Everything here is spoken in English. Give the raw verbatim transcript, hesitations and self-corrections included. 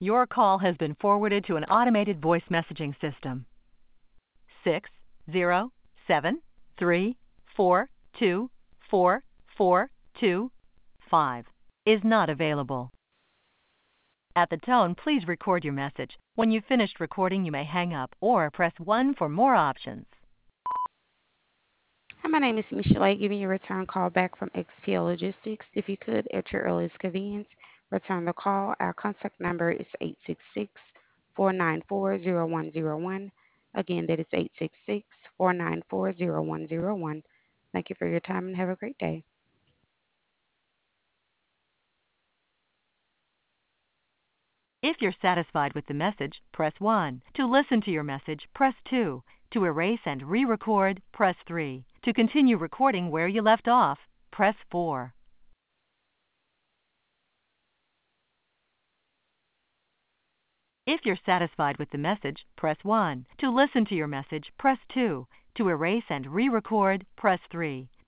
Your call has been forwarded to an automated voice messaging system. Six zero seven three four two four four two five is not available. At the tone, please record your message. When you've finished recording, you may hang up or press one for more options. Hi, my name is Michelle, giving you a return call back from X P L Logistics. If you could, at your earliest convenience, return the call. Our contact number is eight six six, four nine four, zero one zero one. Again, that is eight six six, four nine four, zero one zero one. Thank you for your time and have a great day. If you're satisfied with the message, press one. To listen to your message, press two. To erase and re-record, press three. To continue recording where you left off, press four. If you're satisfied with the message, press one. To listen to your message, press two. To erase and re-record, press three.